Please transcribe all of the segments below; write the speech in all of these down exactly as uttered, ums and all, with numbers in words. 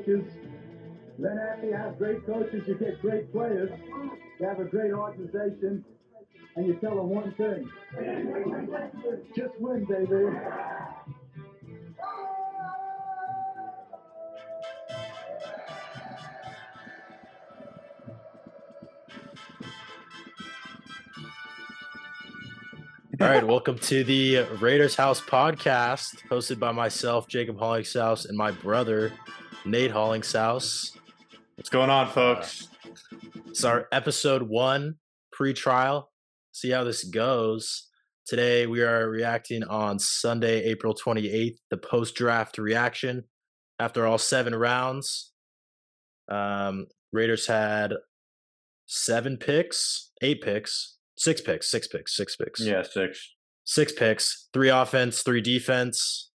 coaches. Then after you have great coaches, you get great players. You have a great organization, and you tell them one thing. Just win, baby. All right, welcome to the Raiders House podcast, hosted by myself, Jacob Hollingshouse, and my brother, Nate Hollingshouse. What's going on, folks? Uh, it's our episode one pre-trial. See how this goes. Today we are reacting on Sunday, April twenty-eighth, the post-draft reaction after all seven rounds. Um, Raiders had seven picks, eight picks. Six picks, six picks, six picks. Yeah, six. Six picks, three offense, three defense.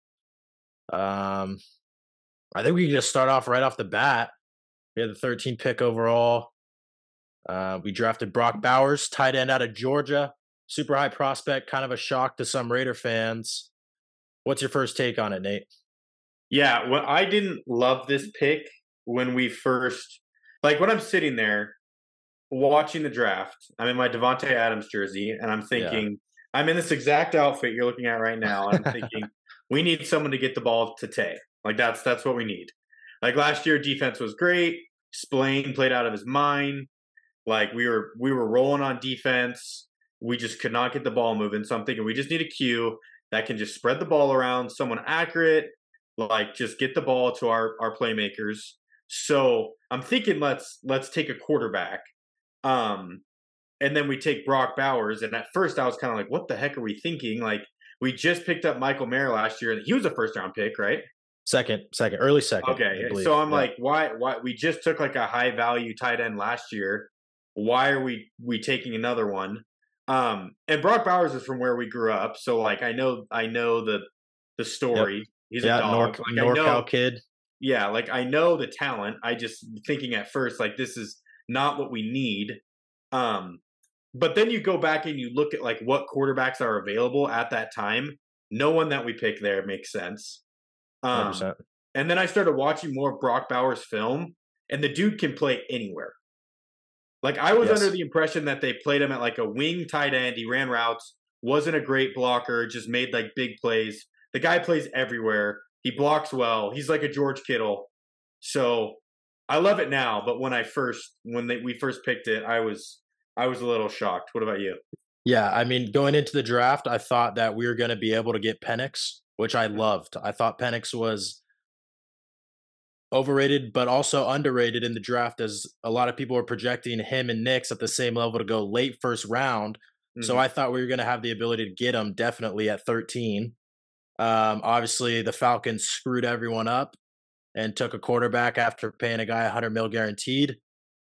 Um, I think we can just start off right off the bat. We had the thirteenth pick overall. Uh, we drafted Brock Bowers, tight end out of Georgia. Super high prospect, kind of a shock to some Raider fans. What's your first take on it, Nate? Yeah, well, I didn't love this pick when we first – like when I'm sitting there watching the draft, I'm in my Davante Adams jersey, and I'm thinking, yeah. I'm in this exact outfit you're looking at right now, and I'm thinking, we need someone to get the ball to Tay. Like, that's that's what we need. Like, last year, defense was great. Spillane played out of his mind. Like, we were we were rolling on defense. We just could not get the ball moving. So I'm thinking, we just need a Q that can just spread the ball around, someone accurate, like, just get the ball to our, our playmakers. So I'm thinking, let's let's take a quarterback. Um, and then we take Brock Bowers. And at first I was kind of like, what the heck are we thinking? Like, we just picked up Michael Mayer last year. He was a first round pick, right? Second, second, early second. Okay. So I'm yeah. like, why, why we just took like a high value tight end last year. Why are we, we taking another one? Um, and Brock Bowers is from where we grew up. So like, I know, I know the, the story. Yep. He's yeah, a dog. Nor- like, NorCal know, kid. Yeah. Like I know the talent. I just thinking at first, like, this is not what we need. Um, but then you go back and you look at like what quarterbacks are available at that time. No one that we picked there makes sense. Um, and then I started watching more of Brock Bowers' film, and the dude can play anywhere. Like I was yes. under the impression that they played him at like a wing tight end. He ran routes, wasn't a great blocker, just made like big plays. The guy plays everywhere. He blocks well. He's like a George Kittle. So I love it now, but when I first when they, we first picked it, I was I was a little shocked. What about you? Yeah, I mean, going into the draft, I thought that we were going to be able to get Penix, which I loved. I thought Penix was overrated, but also underrated in the draft, as a lot of people were projecting him and Nix at the same level to go late first round. Mm-hmm. So I thought we were going to have the ability to get him definitely at thirteen. Um, obviously, the Falcons screwed everyone up and took a quarterback after paying a guy one hundred mil guaranteed.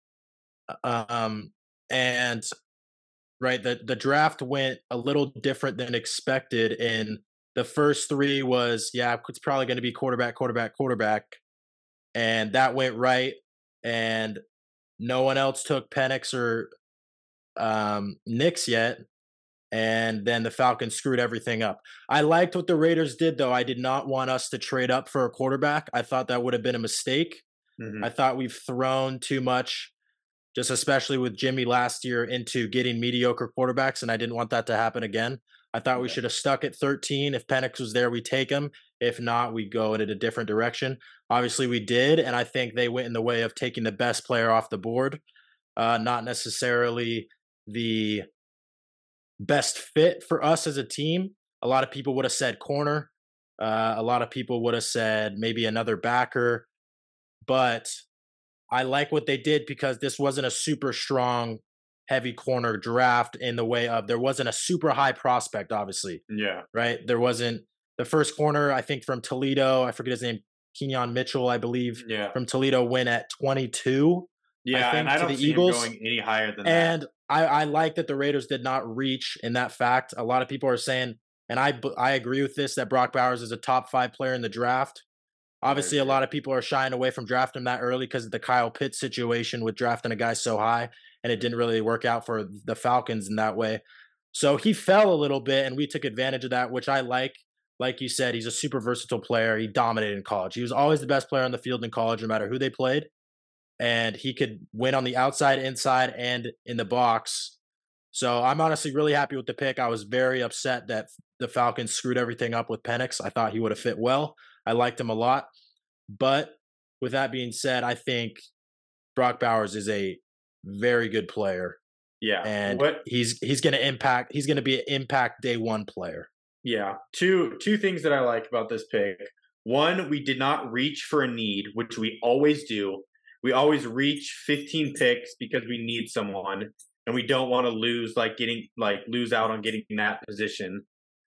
Um, and right, the, the draft went a little different than expected. In the first three was, yeah, it's probably going to be quarterback, quarterback, quarterback. And that went right. And no one else took Penix or um, Nix yet. And then the Falcons screwed everything up. I liked what the Raiders did, though. I did not want us to trade up for a quarterback. I thought that would have been a mistake. Mm-hmm. I thought we've thrown too much, just especially with Jimmy last year, into getting mediocre quarterbacks, and I didn't want that to happen again. I thought we should have stuck at thirteen. If Penix was there, we take him. If not, we go in a different direction. Obviously, we did, and I think they went in the way of taking the best player off the board, uh, not necessarily the best fit for us as a team. A lot of people would have said corner. Uh, a lot of people would have said maybe another backer. But I like what they did because this wasn't a super strong, heavy corner draft in the way of there wasn't a super high prospect, obviously. Yeah. Right? There wasn't the first corner, I think, from Toledo. I forget his name. Kenyon Mitchell, I believe. Yeah. From Toledo went at twenty-two. Yeah, I think, and I don't to the see Eagles. him going any higher than and that. And I, I like that the Raiders did not reach in that fact. A lot of people are saying, and I, I agree with this, that Brock Bowers is a top five player in the draft. Obviously, a lot of people are shying away from drafting him that early because of the Kyle Pitts situation with drafting a guy so high, and it didn't really work out for the Falcons in that way. So he fell a little bit, and we took advantage of that, which I like. like you said, he's a super versatile player. He dominated in college. He was always the best player on the field in college, no matter who they played. And he could win on the outside, inside, and in the box. So I'm honestly really happy with the pick. I was very upset that the Falcons screwed everything up with Penix. I thought he would have fit well. I liked him a lot. But with that being said, I think Brock Bowers is a very good player. Yeah. And what he's he's going to impact he's going to be an impact day one player. Yeah. Two two things that I like about this pick. One, we did not reach for a need, which we always do. We always reach fifteen picks because we need someone and we don't want to lose like getting like lose out on getting that position.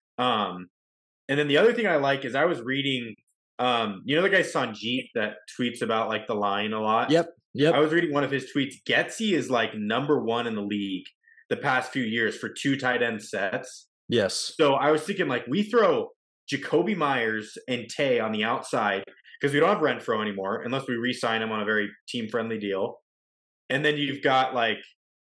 Um and then the other thing I like is I was reading um you know the guy Sanjeet that tweets about like the line a lot? Yep. Yep. I was reading one of his tweets. Getsy is like number one in the league the past few years for two tight end sets. Yes. So I was thinking like we throw Jacoby Myers and Tay on the outside because we don't have Renfro anymore unless we re-sign him on a very team-friendly deal. And then you've got like,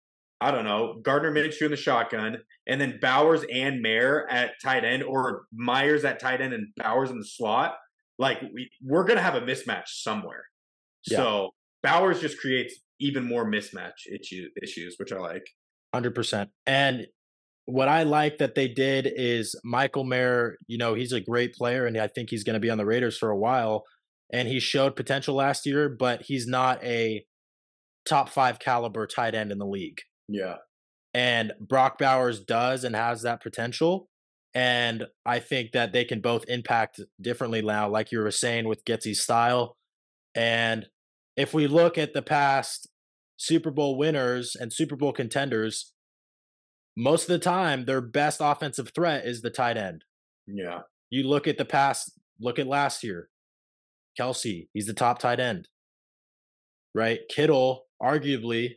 I don't know, Gardner Minshew in the shotgun and then Bowers and Mayer at tight end or Myers at tight end and Bowers in the slot. Like we, we're going to have a mismatch somewhere. Yeah. So Bowers just creates even more mismatch issue, issues, which I like. one hundred percent. And what I like that they did is Michael Mayer, you know, he's a great player and I think he's going to be on the Raiders for a while. And he showed potential last year, but he's not a top five caliber tight end in the league. Yeah. And Brock Bowers does and has that potential. And I think that they can both impact differently now, like you were saying with Getsy's style. And if we look at the past Super Bowl winners and Super Bowl contenders, most of the time their best offensive threat is the tight end. Yeah. You look at the past, look at last year. Kelsey, he's the top tight end. Right? Kittle, arguably,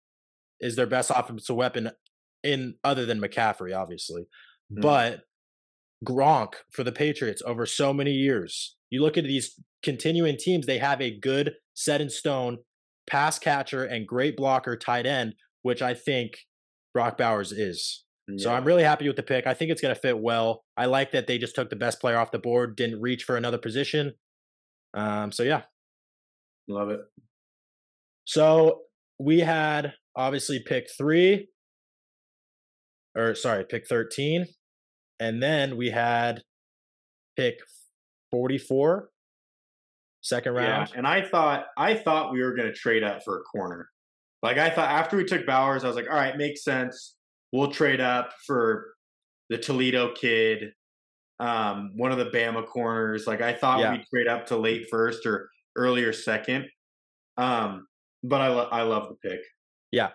is their best offensive weapon in other than McCaffrey, obviously. Mm-hmm. But Gronk for the Patriots over so many years. You look at these continuing teams, they have a good set in stone pass catcher and great blocker tight end, which I think Brock Bowers is. Yeah. So I'm really happy with the pick. I think it's going to fit well. I like that they just took the best player off the board, didn't reach for another position. Um, so yeah. Love it. So we had obviously pick three, or sorry, pick thirteen. And then we had pick forty-four, second round. Yeah, and I thought I thought we were going to trade up for a corner. Like I thought after we took Bowers, I was like, all right, makes sense. We'll trade up for the Toledo kid, um, one of the Bama corners. Like I thought yeah. we'd trade up to late first or earlier second. Um, but I lo- I love the pick. Yeah.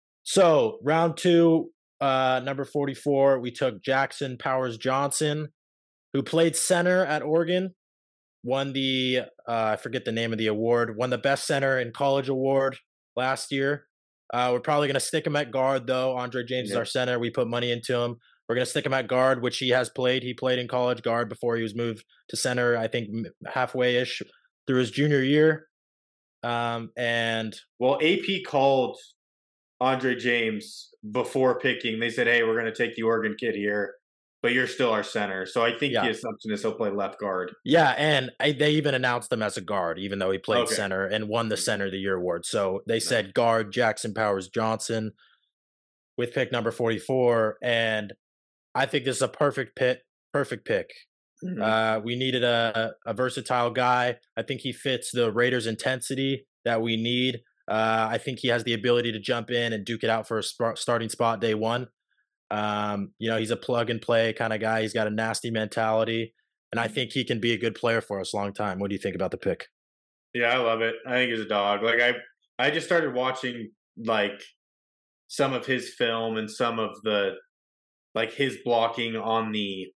So round two, uh, number forty-four, we took Jackson Powers Johnson, who played center at Oregon, won the uh, I forget the name of the award, won the best center in college award last year. Uh, we're probably going to stick him at guard, though. Andre James yeah. is our center. We put money into him. We're going to stick him at guard, which he has played. He played in college guard before he was moved to center, I think halfway-ish through his junior year. Um, and well, A P called Andre James before picking. They said, hey, we're going to take the Oregon kid here, but you're still our center. So I think yeah. the assumption is he'll play left guard. Yeah, and I, they even announced him as a guard, even though he played okay. center and won the Center of the Year award. So they said guard Jackson Powers Johnson with pick number forty-four. And I think this is a perfect pick. Perfect pick. Mm-hmm. Uh, we needed a, a versatile guy. I think he fits the Raiders' intensity that we need. Uh, I think he has the ability to jump in and duke it out for a sp- starting spot day one. Um, you know, he's a plug and play kind of guy. He's got a nasty mentality, and I think he can be a good player for us a long time. What do you think about the pick? Yeah, I love it. I think he's a dog. Like I, I just started watching like some of his film and some of the like his blocking on the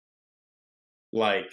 like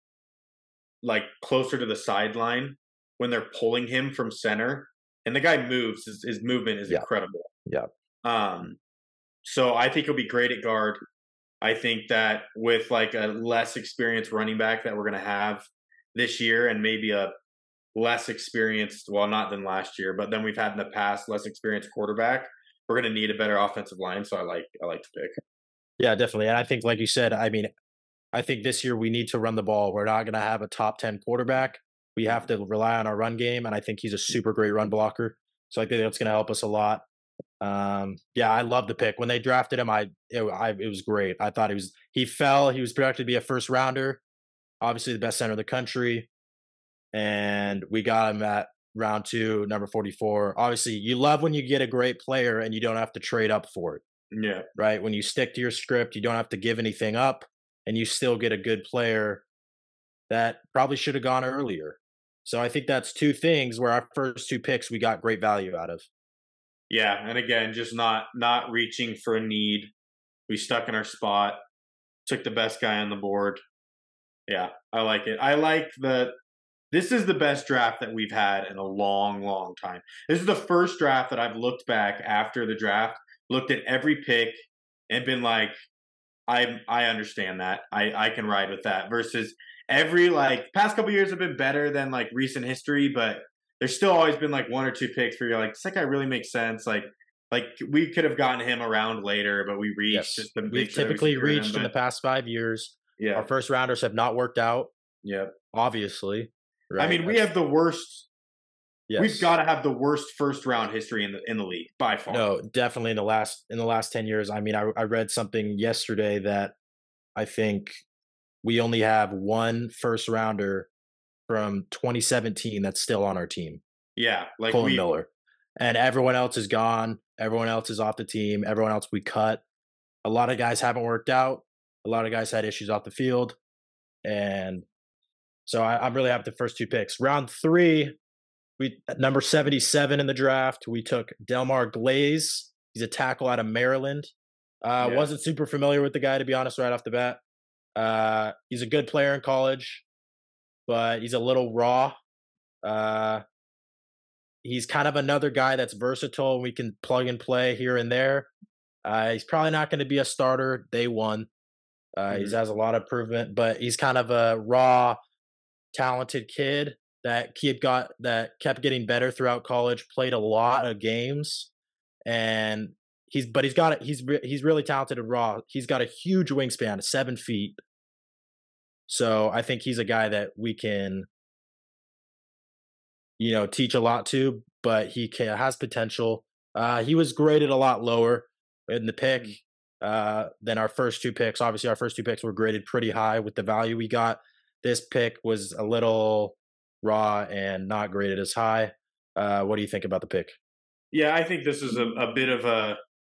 like closer to the sideline when they're pulling him from center, and the guy moves. His, his movement is yeah. incredible. Yeah. Um. So I think he'll be great at guard. I think that with like a less experienced running back that we're going to have this year and maybe a less experienced, well, not than last year, but then we've had in the past less experienced quarterback, we're going to need a better offensive line. So I like, I like to pick. Yeah, definitely. And I think, like you said, I mean, I think this year we need to run the ball. We're not going to have a top ten quarterback. We have to rely on our run game, and I think he's a super great run blocker. So I think that's going to help us a lot. Um, yeah, I love the pick. When they drafted him, I it, I it was great. I thought he was he fell. He was projected to be a first rounder, obviously the best center in the country, and we got him at round two, number forty-four. Obviously, you love when you get a great player and you don't have to trade up for it. Yeah. Right. When you stick to your script, you don't have to give anything up, and you still get a good player that probably should have gone earlier. So I think that's two things where our first two picks we got great value out of. Yeah, and again, just not not reaching for a need. We stuck in our spot, took the best guy on the board. Yeah, I like it. I like the this is the best draft that we've had in a long, long time. This is the first draft that I've looked back after the draft, looked at every pick and been like, I I understand that. I, I can ride with that. Versus every like past couple years have been better than like recent history, but there's still always been like one or two picks where you're like, this guy really makes sense. Like, like we could have gotten him around later, but we reached. Yes. Just to We've make sure typically we secured reached him, in the but, past five years. yeah, Our first rounders have not worked out, yeah. obviously. I Right? mean, we That's- have the worst. yes. We've got to have the worst first round history in the in the league by far. No, definitely in the last in the last ten years. I mean, I I read something yesterday that I think we only have one first rounder from twenty seventeen that's still on our team. Yeah, like Colin we. Miller. And everyone else is gone. Everyone else is off the team. Everyone else we cut. A lot of guys haven't worked out. A lot of guys had issues off the field. And so I, I'm really happy with the first two picks. Round three, we at number seventy-seven in the draft, we took Delmar Glaze. He's a tackle out of Maryland. Uh, Yeah. Wasn't super familiar with the guy, to be honest, right off the bat. Uh, he's a good player in college, but he's a little raw. Uh, he's kind of another guy that's versatile. We can plug and play here and there. Uh, he's probably not going to be a starter day one. Uh, Mhm. He has a lot of improvement, but he's kind of a raw, talented kid that kid got that kept getting better throughout college. Played a lot of games, and he's but he's got it. He's re- he's really talented and raw. He's got a huge wingspan, seven feet. So I think he's a guy that we can, you know, teach a lot to. But he can, has potential. Uh, he was graded a lot lower in the pick uh, than our first two picks. Obviously, our first two picks were graded pretty high with the value we got. This pick was a little raw and not graded as high. Uh, what do you think about the pick? Yeah, I think this is a, a bit of a.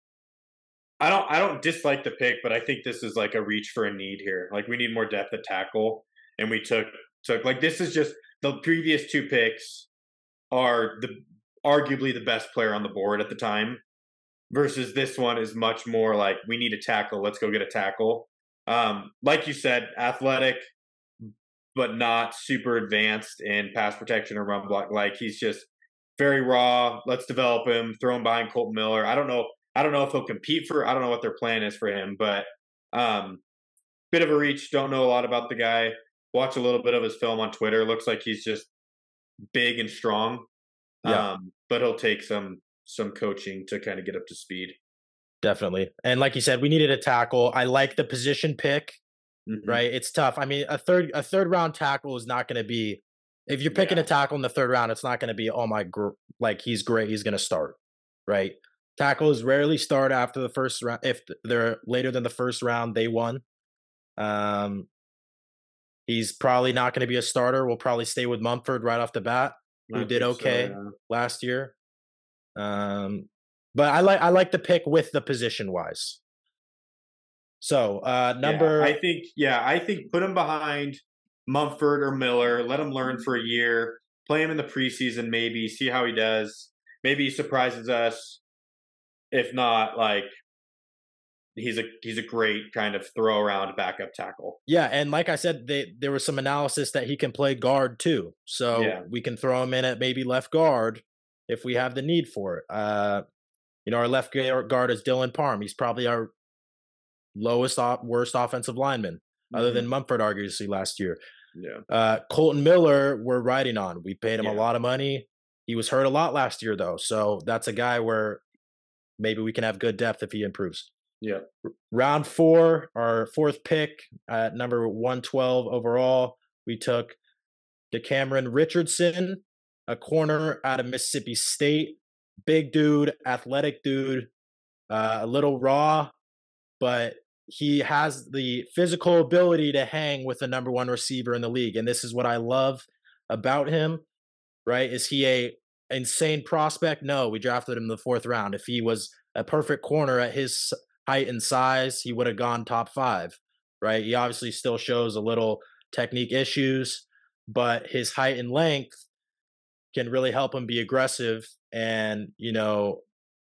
I don't. I don't dislike the pick, but I think this is like a reach for a need here. Like we need more depth at tackle, and we took took like this is just the previous two picks are the arguably the best player on the board at the time, versus this one is much more like we need a tackle. Let's go get a tackle. Um, like you said, athletic, but not super advanced in pass protection or run block. Like he's just very raw. Let's develop him. Throw him behind Colton Miller. I don't know. I don't know if he'll compete for. I don't know what their plan is for him, but um, bit of a reach. Don't know a lot about the guy. Watch a little bit of his film on Twitter. Looks like he's just big and strong. Yeah. Um, but he'll take some some coaching to kind of get up to speed. Definitely. And like you said, we needed a tackle. I like the position pick. Mhm. Right? It's tough. I mean, a third a third round tackle is not going to be. If you're picking Yeah. a tackle in the third round, it's not going to be oh my gr- like he's great. He's going to start. Right? Tackles rarely start after the first round. If they're later than the first round, they won. Um, he's probably not going to be a starter. We'll probably stay with Mumford right off the bat, who I did think so, okay yeah. last year. Um, but I like I like the pick with the position wise. So uh, number, Yeah, I think yeah, I think put him behind Mumford or Miller. Let him learn for a year. Play him in the preseason, maybe see how he does. Maybe he surprises us. If not, like he's a he's a great kind of throw around backup tackle. yeah, and like I said, they, there was some analysis that he can play guard too. So Yeah. we can throw him in at maybe left guard if we have the need for it. Uh, you know, our left guard is Dylan Parham. He's probably our lowest, op- worst offensive lineman, other Mhm. than Mumford, arguably last year. Yeah, Uh, Colton Miller, we're riding on. We paid him Yeah. a lot of money. He was hurt a lot last year, though. So that's a guy where maybe we can have good depth if he improves. Yeah. Round four, our fourth pick at number one twelve overall, we took DeCameron Richardson, a corner out of Mississippi State. Big dude, athletic dude, uh, a little raw, but he has the physical ability to hang with the number one receiver in the league. And this is what I love about him, right? Is he a insane prospect? No, we drafted him in the fourth round. If he was a perfect corner at his height and size, he would have gone top five, right? He obviously still shows a little technique issues, but his height and length can really help him be aggressive and, you know,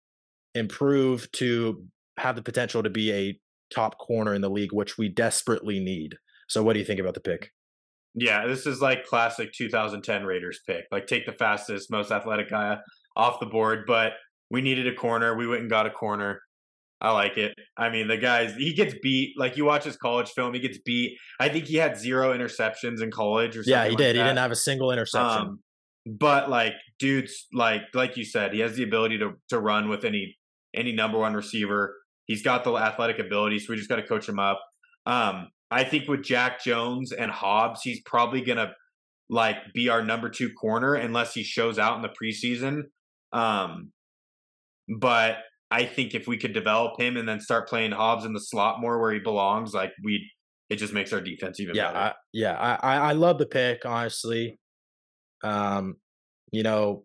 improve to have the potential to be a top corner in the league, which we desperately need. So what do you think about the pick? Yeah, this is like classic two thousand ten Raiders pick. Like, take the fastest, most athletic guy off the board, but we needed a corner. We went and got a corner. I like it. I mean, the guy's, he gets beat. Like, you watch his college film, he gets beat. I think he had zero interceptions in college or something. Yeah, he like did. That. He didn't have a single interception. Um, but like, dude's like, like you said, he has the ability to to run with any any number one receiver. He's got the athletic ability, so we just got to coach him up. Um, I think with Jack Jones and Hobbs, he's probably gonna like be our number two corner unless he shows out in the preseason. Um, but I think if we could develop him and then start playing Hobbs in the slot more where he belongs, like we, it just makes our defense even yeah, better. I, yeah, I I love the pick, honestly. Um, you know,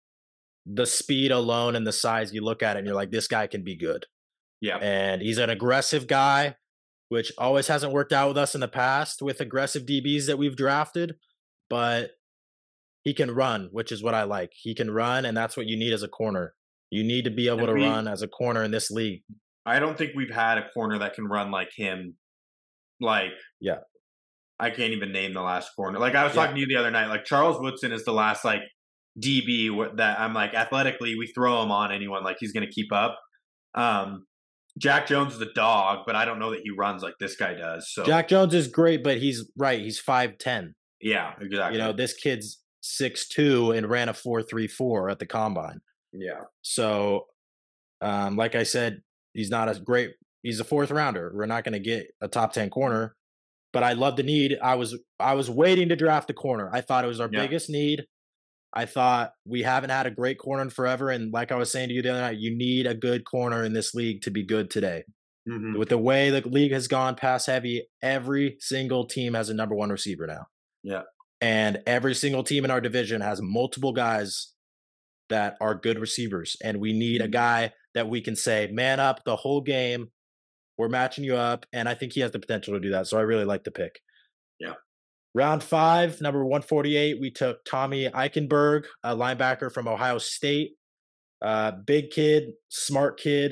the speed alone and the size, you look at it and you're like, this guy can be good. Yeah. And he's an aggressive guy, which always hasn't worked out with us in the past with aggressive D Bs that we've drafted, but he can run, which is what I like. He can run, and that's what you need as a corner. You need to be able And to we- run as a corner in this league. I don't think we've had a corner that can run like him. Like, Yeah. I can't even name the last corner. Like, I was Yeah. talking to you the other night. Like, Charles Woodson is the last like D B wh- that I'm like, athletically, we throw him on anyone, like he's going to keep up. Um, Jack Jones is a dog, but I don't know that he runs like this guy does. So Jack Jones is great, but he's right. He's five ten. yeah, exactly. You know, this kid's six two and ran a four three four at the combine. yeah, So, um, like I said, he's not a great. He's a fourth rounder. We're not going to get a top ten corner, but I love the need. I was I was waiting to draft a corner. I thought it was our Yeah. biggest need. I thought we haven't had a great corner in forever, and like I was saying to you the other night, you need a good corner in this league to be good today. Mhm. With the way the league has gone pass heavy, every single team has a number one receiver now. Yeah. And every single team in our division has multiple guys that are good receivers. And we need a guy that we can say, man up the whole game. We're matching you up. And I think he has the potential to do that. So I really like the pick. Yeah. Round five, number one forty-eight, we took Tommy Eichenberg, a linebacker from Ohio State. Uh, big kid, smart kid,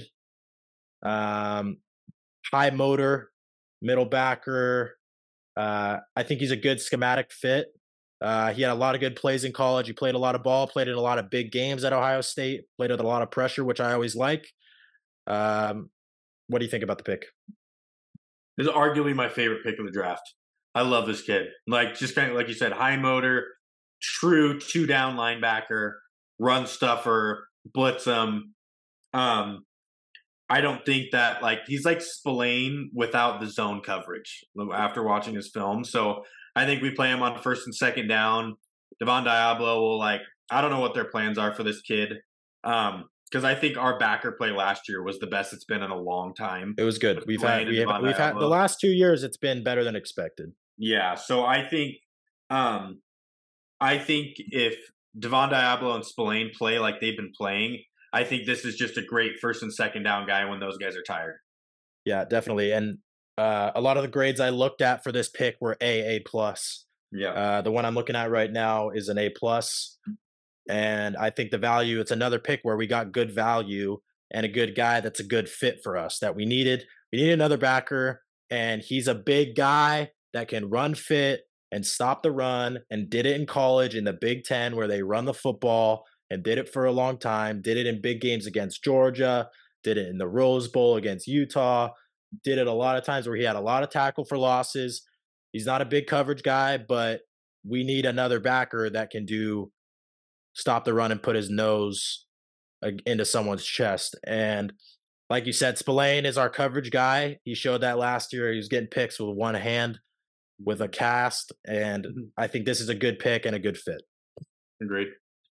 um, high motor, middle backer. Uh, I think he's a good schematic fit. Uh, he had a lot of good plays in college. He played a lot of ball, played in a lot of big games at Ohio State, played with a lot of pressure, which I always like. Um, what do you think about the pick? This is arguably my favorite pick of the draft. I love this kid. Like, just kind of like you said, high motor, true two down linebacker, run stuffer, blitz him. Um, I don't think that like he's like Spillane without the zone coverage after watching his film. So I think we play him on first and second down. Devon Diablo will like, I don't know what their plans are for this kid. Um, because I think our backer play last year was the best it's been in a long time. It was good. We've Spillane had and we have, Devon we've had the Diablo. last two years. It's been better than expected. Yeah, so I think, um, I think if Devon Diablo and Spillane play like they've been playing, I think this is just a great first and second down guy when those guys are tired. Yeah, definitely. And uh, a lot of the grades I looked at for this pick were A, A plus. Yeah, Uh, the one I'm looking at right now is an A plus, and I think the value. It's another pick where we got good value and a good guy that's a good fit for us that we needed. We needed another backer, and he's a big guy that can run fit and stop the run, and did it in college in the Big Ten where they run the football and did it for a long time. Did it in big games against Georgia. Did it in the Rose Bowl against Utah. Did it a lot of times where he had a lot of tackle for losses. He's not a big coverage guy, but we need another backer that can do stop the run and put his nose into someone's chest. And Like you said, Spillane is our coverage guy. He showed that last year. He was getting picks with one hand, with a cast, and Mm-hmm. I think this is a good pick and a good fit. Agreed.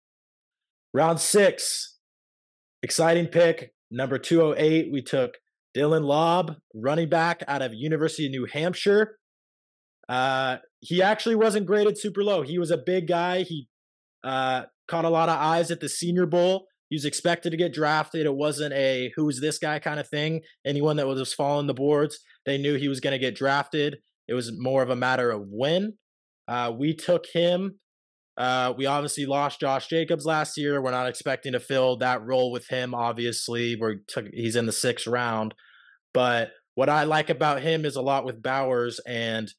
Round six, exciting pick, number two oh eight. We took Dylan Lobb, running back out of University of New Hampshire. Uh, he actually wasn't graded super low. He was a big guy. He uh, caught a lot of eyes at the Senior Bowl. He was expected to get drafted. It wasn't a who's this guy kind of thing. Anyone that was following the boards, they knew he was going to get drafted. It was more of a matter of when. Uh, we took him. Uh, we obviously lost Josh Jacobs last year. We're not expecting to fill that role with him, obviously. We're took, he's in the sixth round. But what I like about him is a lot with Bowers, and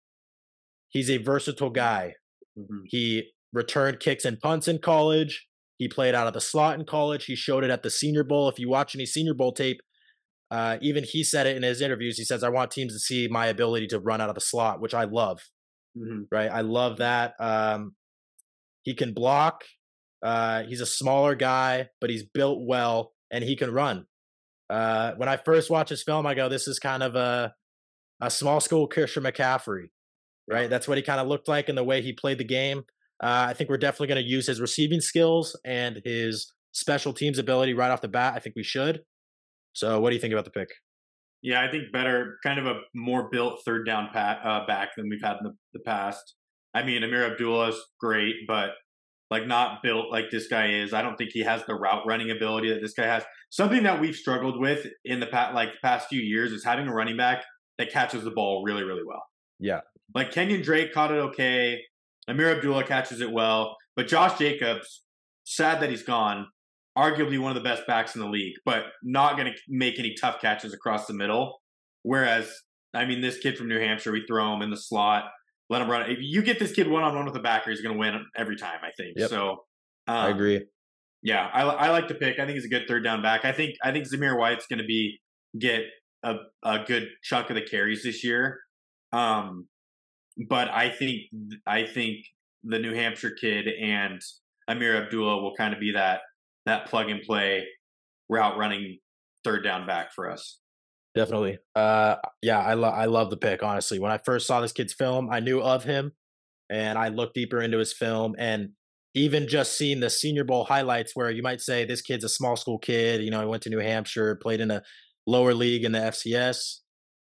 he's a versatile guy. Mm-hmm. He returned kicks and punts in college. He played out of the slot in college. He showed it at the Senior Bowl. If you watch any Senior Bowl tape, uh, even he said it in his interviews. He says, I want teams to see my ability to run out of the slot, which I love. Mm-hmm. Right? I love that. Um, he can block. Uh, he's a smaller guy, but he's built well, and he can run. Uh, when I first watched his film, I go, this is kind of a, a small school Christian McCaffrey. Right? That's what he kind of looked like in the way he played the game. Uh, I think we're definitely going to use his receiving skills and his special teams ability right off the bat. I think we should. So what do you think about the pick? Yeah, I think better, kind of a more built third down pat, uh, back than we've had in the, the past. I mean, Amir Abdullah is great, but like not built like this guy is. I don't think he has the route running ability that this guy has. Something that we've struggled with in the past, like past few years is having a running back that catches the ball really, really well. Yeah. Like Kenyon Drake caught it okay. Amir Abdullah catches it well. But Josh Jacobs, sad that he's gone, arguably one of the best backs in the league, but not going to make any tough catches across the middle. Whereas, I mean, this kid from New Hampshire, we throw him in the slot, let him run. If you get this kid one-on-one with a backer, he's going to win every time, I think. Yep. So, um, I agree. Yeah, I, I like the pick. I think he's a good third down back. I think I think Zamir White's going to be get a, a good chunk of the carries this year. Um, but I think I think the New Hampshire kid and Amir Abdullah will kind of be that that plug and play route running third down back for us. Definitely. Uh, yeah, I love I love the pick. Honestly, when I first saw this kid's film, I knew of him, and I looked deeper into his film, and even just seeing the Senior Bowl highlights, where you might say this kid's a small school kid. You know, he went to New Hampshire, played in a lower league in the F C S,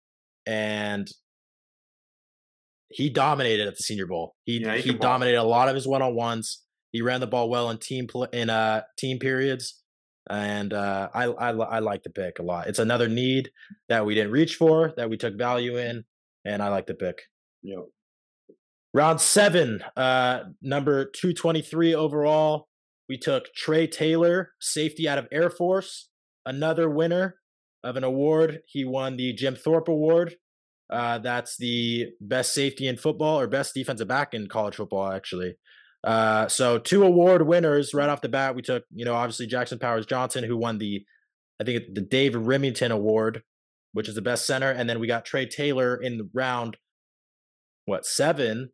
and he dominated at the Senior Bowl. He yeah, he, he dominated a lot of his one on ones. He ran the ball well in team pl- in uh team periods, and uh, I, I I like the pick a lot. It's another need that we didn't reach for, that we took value in, and I like the pick. Yep. Round seven, uh, number two twenty-three overall, we took Trey Taylor, safety out of Air Force, another winner of an award. He won the Jim Thorpe Award. Uh, that's the best safety in football, or best defensive back in college football, actually. Uh, so two award winners right off the bat. We took, you know, obviously Jackson Powers Johnson, who won the, I think the Dave Remington Award, which is the best center. And then we got Trey Taylor in round, what, seven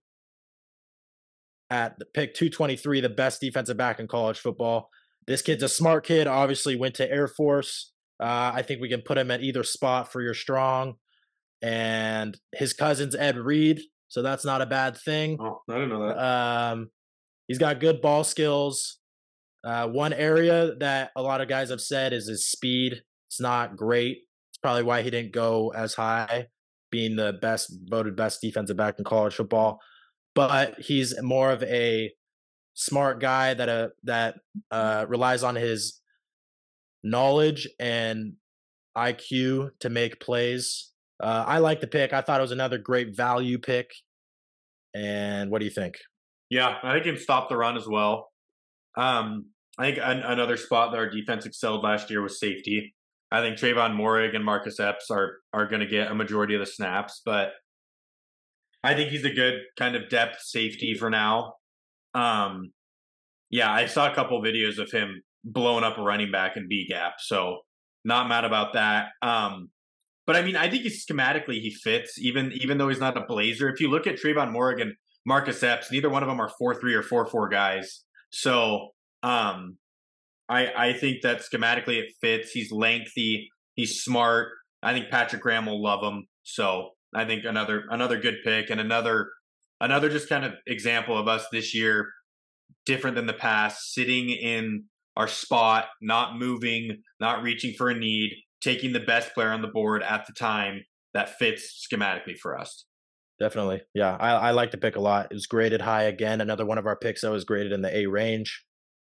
at the pick two twenty-three, the best defensive back in college football. This kid's a smart kid, obviously went to Air Force. Uh, I think we can put him at either spot for your strong. And his cousin's Ed Reed, so that's not a bad thing. Oh, I didn't know that. Um, he's got good ball skills. Uh, one area that a lot of guys have said is his speed. It's not great. It's probably why he didn't go as high, being the best voted best defensive back in college football. But he's more of a smart guy that uh, that uh, relies on his knowledge and I Q to make plays. Uh, I like the pick. I thought it was another great value pick. And what do you think? Yeah, I think he can stop the run as well. Um, I think an, another spot that our defense excelled last year was safety. I think Trayvon Morig and Marcus Epps are are going to get a majority of the snaps, but I think he's a good kind of depth safety for now. Um, yeah, I saw a couple videos of him blowing up a running back in B gap, so not mad about that. Um, but I mean, I think he's schematically he fits, even even though he's not a blazer. If you look at Trayvon Morig and Marcus Epps, neither one of them are four three or four four guys. So um, I I think that schematically it fits. He's lengthy. He's smart. I think Patrick Graham will love him. So I think another another good pick and another another just kind of example of us this year, different than the past, sitting in our spot, not moving, not reaching for a need, taking the best player on the board at the time that fits schematically for us. Definitely. Yeah, I, I like the pick a lot. It was graded high again. Another one of our picks that was graded in the A range.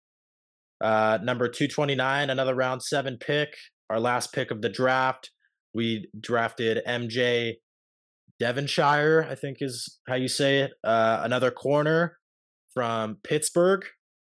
Uh, number two twenty-nine, another round seven pick. Our last pick of the draft. We drafted M J Devonshire, I think is how you say it. Uh, another corner from Pittsburgh.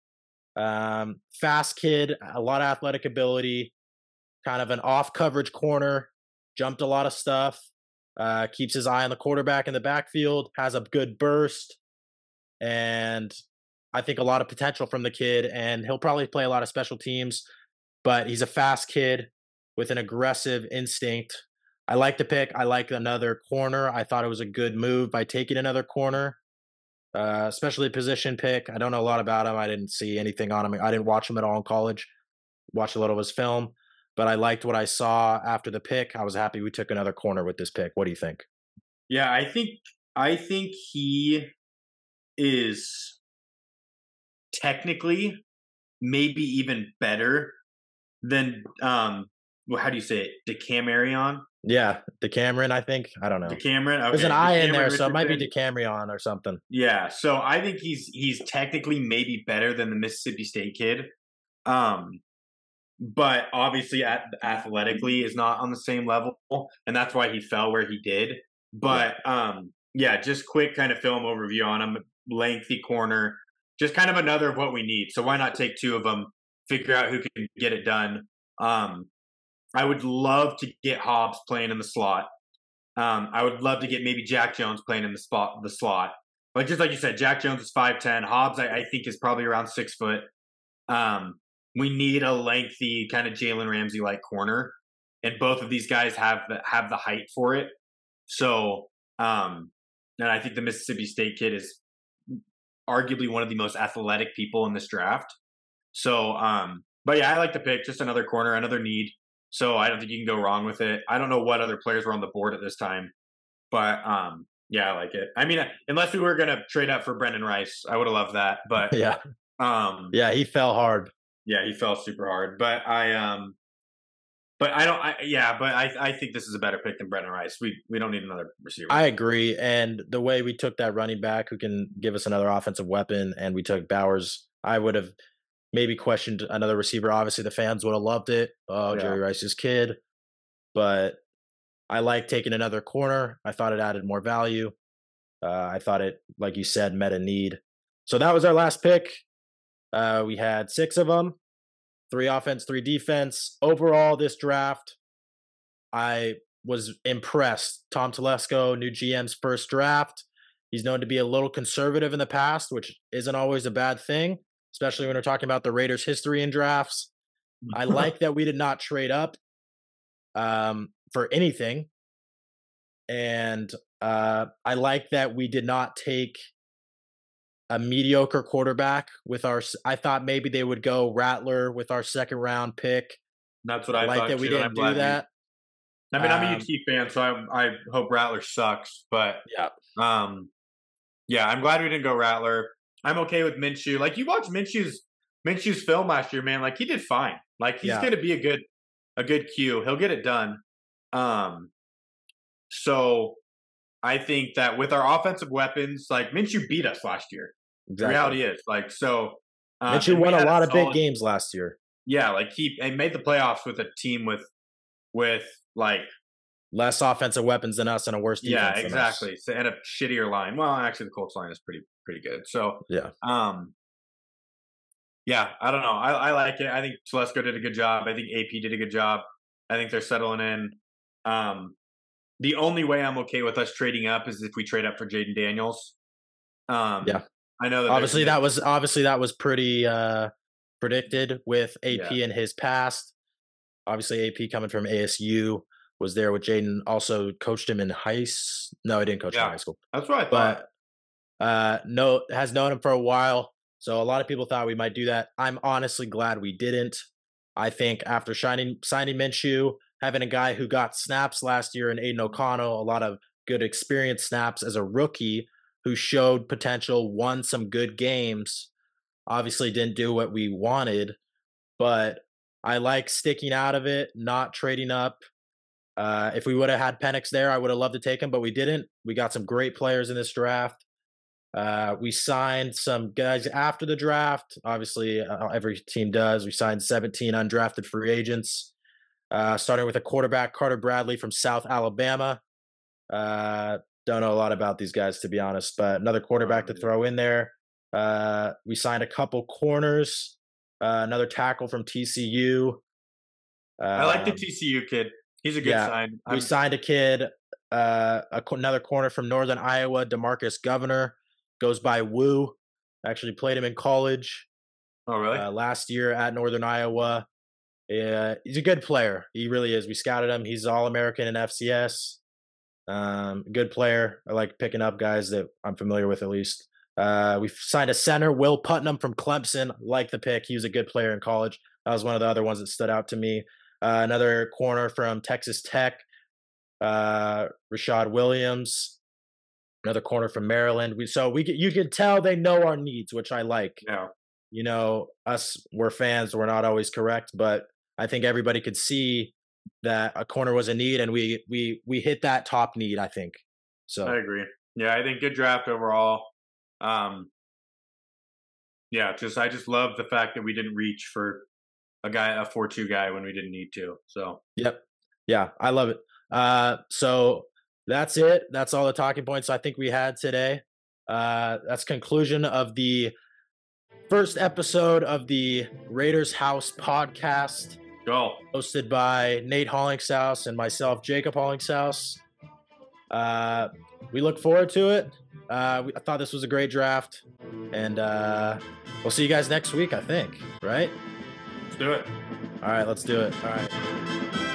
Um, fast kid, a lot of athletic ability, kind of an off coverage corner, jumped a lot of stuff, uh, keeps his eye on the quarterback in the backfield, has a good burst, and I think a lot of potential from the kid. And he'll probably play a lot of special teams, but he's a fast kid with an aggressive instinct. I like the pick. I like another corner. I thought it was a good move by taking another corner. Uh, especially position pick. I don't know a lot about him. I didn't see anything on him. I didn't watch him at all in college. Watched a little of his film, but I liked what I saw after the pick. I was happy we took another corner with this pick. What do you think? Yeah, I think I think he is technically maybe even better than um well, how do you say it? Decameron? Yeah, Decameron, I think. I don't know. Decameron. Okay. There's an I in there, Richardson. so it might be Decameron or something. Yeah, so I think he's he's technically maybe better than the Mississippi State kid. Um but obviously at, athletically is not on the same level, and that's why he fell where he did. But yeah. um yeah, just quick kind of film overview on him. Lengthy corner, just kind of another of what we need. So why not take two of them, figure out who can get it done. Um I would love to get Hobbs playing in the slot. Um, I would love to get maybe Jack Jones playing in the spot, the slot. But just like you said, Jack Jones is five ten. Hobbs, I, I think, is probably around six foot. Um, we need a lengthy kind of Jalen Ramsey-like corner, and both of these guys have the have the height for it. So, um, and I think the Mississippi State kid is arguably one of the most athletic people in this draft. So, um, but yeah, I like the pick. Just another corner, another need. So I don't think you can go wrong with it. I don't know what other players were on the board at this time, but um, yeah, I like it. I mean, unless we were going to trade up for Brendan Rice, I would have loved that. But yeah, um, yeah, he fell hard. Yeah, he fell super hard. But I, um, but I don't. I, yeah, but I, I think this is a better pick than Brendan Rice. We we don't need another receiver. I agree. And the way we took that running back who can give us another offensive weapon, and we took Bowers, I would have maybe questioned another receiver. Obviously, the fans would have loved it. Oh, yeah. Jerry Rice's kid. But I like taking another corner. I thought it added more value. Uh, I thought it, like you said, met a need. So that was our last pick. Uh, we had six of them, three offense, three defense. Overall, this draft, I was impressed. Tom Telesco, new G M's first draft. He's known to be a little conservative in the past, which isn't always a bad thing, especially when we're talking about the Raiders' history in drafts. I like that we did not trade up um, for anything. And uh, I like that we did not take a mediocre quarterback with our – I thought maybe they would go Rattler with our second round pick. That's what I, I like thought that we too, didn't do that. You, I mean, I'm a um, U T fan, so I, I hope Rattler sucks. But yeah, um, yeah, I'm glad we didn't go Rattler. I'm okay with Minshew. Like, you watched Minshew's Minshew's film last year, man. Like, he did fine. Like, he's yeah. going to be a good a good Q. He'll get it done. Um, so I think that with our offensive weapons, like, Minshew beat us last year. Exactly. The reality is, like, so um, Minshew won a lot a of solid, big games last year. Yeah, like he and made the playoffs with a team with with like less offensive weapons than us and a worse defense. Yeah, exactly. So, and a shittier line. Well, actually, the Colts line is pretty pretty good. So yeah, um, yeah, I don't know. I, I like it. I think Telesco did a good job. I think A P did a good job. I think they're settling in. Um, the only way I'm okay with us trading up is if we trade up for Jaden Daniels. Um, yeah, I know that obviously that was obviously that was pretty uh, predicted with A P yeah. in his past. Obviously, A P coming from A S U was there with Jaden. Also coached him in high. No, I didn't coach yeah, him in high school. That's what I thought. But uh, no, has known him for a while. So a lot of people thought we might do that. I'm honestly glad we didn't. I think after signing signing Minshew, having a guy who got snaps last year in Aiden O'Connell, a lot of good experience snaps as a rookie who showed potential, won some good games, obviously didn't do what we wanted, but I like sticking out of it, not trading up. Uh, if we would have had Penix there, I would have loved to take him, but we didn't. We got some great players in this draft. Uh, we signed some guys after the draft. Obviously, uh, every team does. We signed seventeen undrafted free agents, uh, starting with a quarterback, Carter Bradley from South Alabama. Uh, don't know a lot about these guys, to be honest, but another quarterback to throw in there. Uh, we signed a couple corners, uh, another tackle from T C U. Um, I like the T C U kid. He's a good yeah, sign. I'm... We signed a kid, uh, a, another corner from Northern Iowa, DeMarcus Governor. Goes by Woo. Actually played him in college. Oh, really? Uh, last year at Northern Iowa. Yeah, he's a good player. He really is. We scouted him. He's All-American in F C S. Um, good player. I like picking up guys that I'm familiar with at least. Uh, we signed a center, Will Putnam from Clemson. Like the pick. He was a good player in college. That was one of the other ones that stood out to me. Uh, another corner from Texas Tech, uh, Rashad Williams. Another corner from Maryland. We so we you can tell they know our needs, which I like. Yeah. You know, us we're fans. We're not always correct, but I think everybody could see that a corner was a need, and we we we hit that top need. I think. So I agree. Yeah, I think good draft overall. Um, yeah, just I just love the fact that we didn't reach for a guy, a four two guy when we didn't need to. So yep, yeah, I love it. Uh, so. That's it. That's all the talking points I think we had today. Uh, that's conclusion of the first episode of the Raiders House podcast. Go. Hosted by Nate Hollingshouse and myself, Jacob Hollingshouse. Uh, we look forward to it. Uh, we, I thought this was a great draft. And uh, we'll see you guys next week, I think. Right? Let's do it. All right, let's do it. All right.